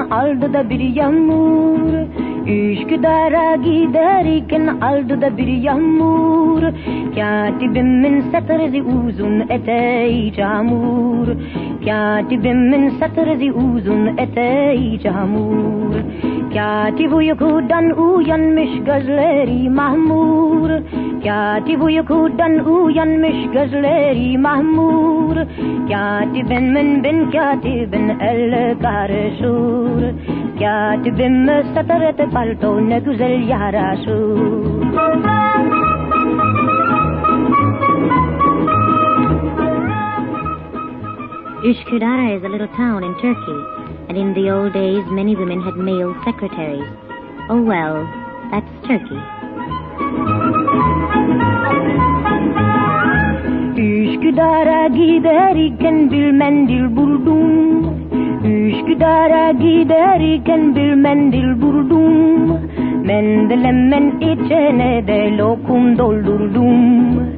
aldı da bir yağmur. Üsküdar'a giderken aldı da bir yağmur. Katibimin satırı uzun eteği çamur. Katibimin satırı uzun eteği çamur. Katip uykudan uyanmış gözleri mahmur. Katip uykudan uyanmış gözleri mahmur. Katibimin bin katibin el karışır. Katibime satırı palto ne güzel yaraşır. Üsküdar is a little town in Turkey, and in the old days many women had male secretaries. Oh well, that's Turkey. Üsküdar'a giderken bir mendil buldum. Üsküdar'a giderken bir mendil buldum. Mendilimin içine de lokum doldurdum.